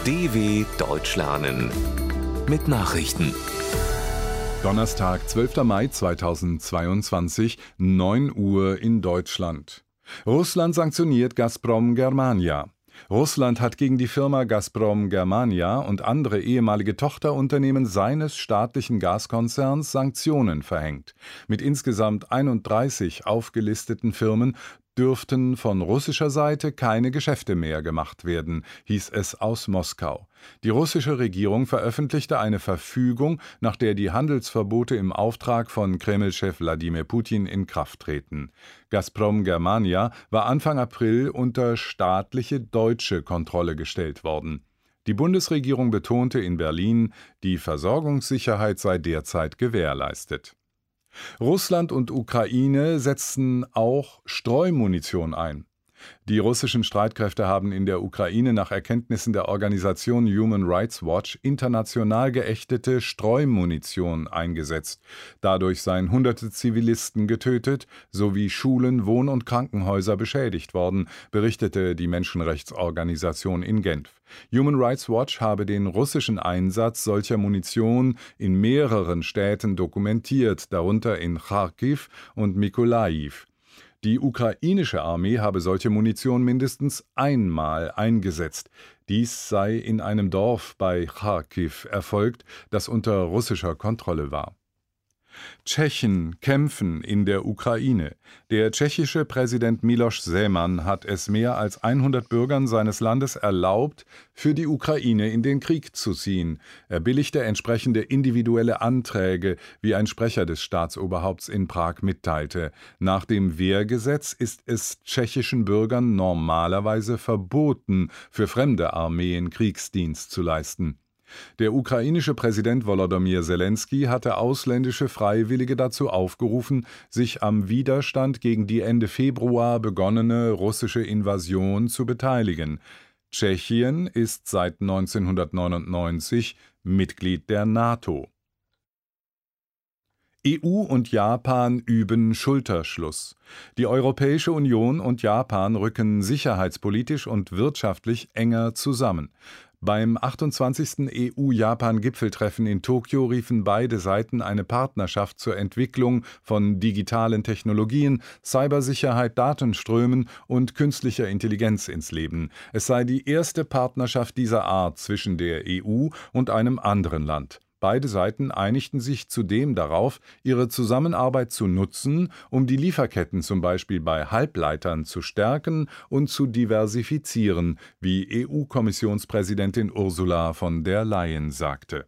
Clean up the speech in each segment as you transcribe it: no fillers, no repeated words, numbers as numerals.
DW Deutsch lernen mit Nachrichten. Donnerstag, 12. Mai 2022, 9 Uhr in Deutschland. Russland sanktioniert Gazprom Germania. Russland hat gegen die Firma Gazprom Germania und andere ehemalige Tochterunternehmen seines staatlichen Gaskonzerns Sanktionen verhängt. Mit insgesamt 31 aufgelisteten Firmen dürften von russischer Seite keine Geschäfte mehr gemacht werden, hieß es aus Moskau. Die russische Regierung veröffentlichte eine Verfügung, nach der die Handelsverbote im Auftrag von Kreml-Chef Wladimir Putin in Kraft treten. Gazprom Germania war Anfang April unter staatliche deutsche Kontrolle gestellt worden. Die Bundesregierung betonte in Berlin, die Versorgungssicherheit sei derzeit gewährleistet. Russland und Ukraine setzen auch Streumunition ein. Die russischen Streitkräfte haben in der Ukraine nach Erkenntnissen der Organisation Human Rights Watch international geächtete Streumunition eingesetzt. Dadurch seien Hunderte Zivilisten getötet sowie Schulen, Wohn- und Krankenhäuser beschädigt worden, berichtete die Menschenrechtsorganisation in Genf. Human Rights Watch habe den russischen Einsatz solcher Munition in mehreren Städten dokumentiert, darunter in Charkiw und Mykolajiw. Die ukrainische Armee habe solche Munition mindestens einmal eingesetzt. Dies sei in einem Dorf bei Charkiw erfolgt, das unter russischer Kontrolle war. Tschechen kämpfen in der Ukraine. Der tschechische Präsident Miloš Zeman hat es mehr als 100 Bürgern seines Landes erlaubt, für die Ukraine in den Krieg zu ziehen. Er billigte entsprechende individuelle Anträge, wie ein Sprecher des Staatsoberhaupts in Prag mitteilte. Nach dem Wehrgesetz ist es tschechischen Bürgern normalerweise verboten, für fremde Armeen Kriegsdienst zu leisten. Der ukrainische Präsident Volodymyr Zelensky hatte ausländische Freiwillige dazu aufgerufen, sich am Widerstand gegen die Ende Februar begonnene russische Invasion zu beteiligen. Tschechien ist seit 1999 Mitglied der NATO. EU und Japan üben Schulterschluss. Die Europäische Union und Japan rücken sicherheitspolitisch und wirtschaftlich enger zusammen. Beim 28. EU-Japan-Gipfeltreffen in Tokio riefen beide Seiten eine Partnerschaft zur Entwicklung von digitalen Technologien, Cybersicherheit, Datenströmen und künstlicher Intelligenz ins Leben. Es sei die erste Partnerschaft dieser Art zwischen der EU und einem anderen Land. Beide Seiten einigten sich zudem darauf, ihre Zusammenarbeit zu nutzen, um die Lieferketten zum Beispiel bei Halbleitern zu stärken und zu diversifizieren, wie EU-Kommissionspräsidentin Ursula von der Leyen sagte.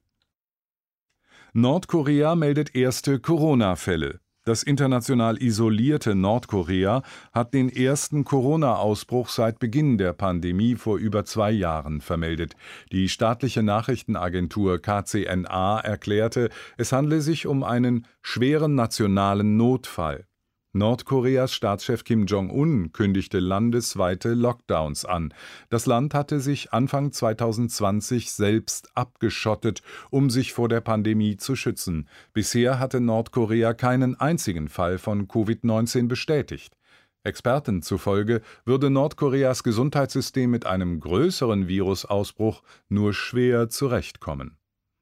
Nordkorea meldet erste Corona-Fälle. Das international isolierte Nordkorea hat den ersten Corona-Ausbruch seit Beginn der Pandemie vor über 2 Jahren vermeldet. Die staatliche Nachrichtenagentur KCNA erklärte, es handle sich um einen schweren nationalen Notfall. Nordkoreas Staatschef Kim Jong-un kündigte landesweite Lockdowns an. Das Land hatte sich Anfang 2020 selbst abgeschottet, um sich vor der Pandemie zu schützen. Bisher hatte Nordkorea keinen einzigen Fall von Covid-19 bestätigt. Experten zufolge würde Nordkoreas Gesundheitssystem mit einem größeren Virusausbruch nur schwer zurechtkommen.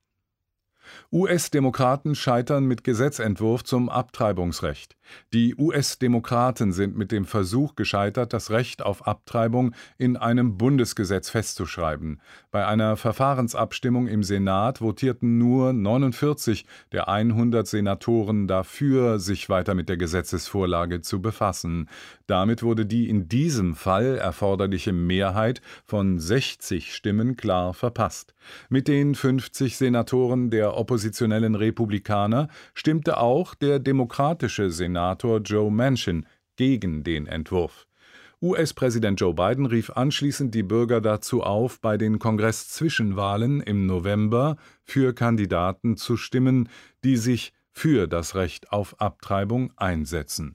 US-Demokraten scheitern mit Gesetzentwurf zum Abtreibungsrecht. Die US-Demokraten sind mit dem Versuch gescheitert, das Recht auf Abtreibung in einem Bundesgesetz festzuschreiben. Bei einer Verfahrensabstimmung im Senat votierten nur 49 der 100 Senatoren dafür, sich weiter mit der Gesetzesvorlage zu befassen. Damit wurde die in diesem Fall erforderliche Mehrheit von 60 Stimmen klar verpasst. Mit den 50 Senatoren der oppositionellen Republikaner stimmte auch der demokratische Senator Joe Manchin gegen den Entwurf. US-Präsident Joe Biden rief anschließend die Bürger dazu auf, bei den Kongress-Zwischenwahlen im November für Kandidaten zu stimmen, die sich für das Recht auf Abtreibung einsetzen.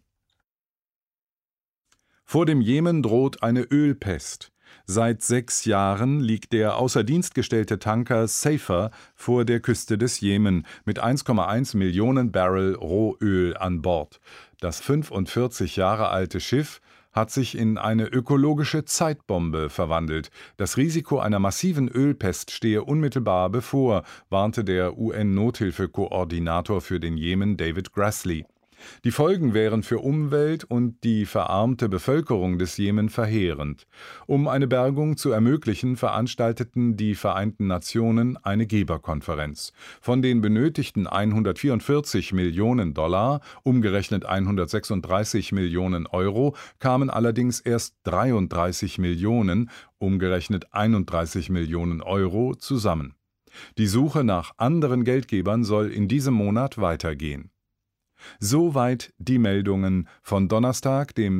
Vor dem Jemen droht eine Ölpest. Seit 6 Jahren liegt der außer Dienst gestellte Tanker Safer vor der Küste des Jemen mit 1,1 Millionen Barrel Rohöl an Bord. Das 45 Jahre alte Schiff hat sich in eine ökologische Zeitbombe verwandelt. Das Risiko einer massiven Ölpest stehe unmittelbar bevor, warnte der UN-Nothilfekoordinator für den Jemen David Grassley. Die Folgen wären für Umwelt und die verarmte Bevölkerung des Jemen verheerend. Um eine Bergung zu ermöglichen, veranstalteten die Vereinten Nationen eine Geberkonferenz. Von den benötigten 144 Millionen $, umgerechnet 136 Millionen Euro, kamen allerdings erst 33 Millionen, umgerechnet 31 Millionen Euro, zusammen. Die Suche nach anderen Geldgebern soll in diesem Monat weitergehen. Soweit die Meldungen von Donnerstag, dem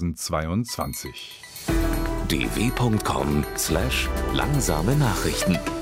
12.05.2022. dw.com/langsame Nachrichten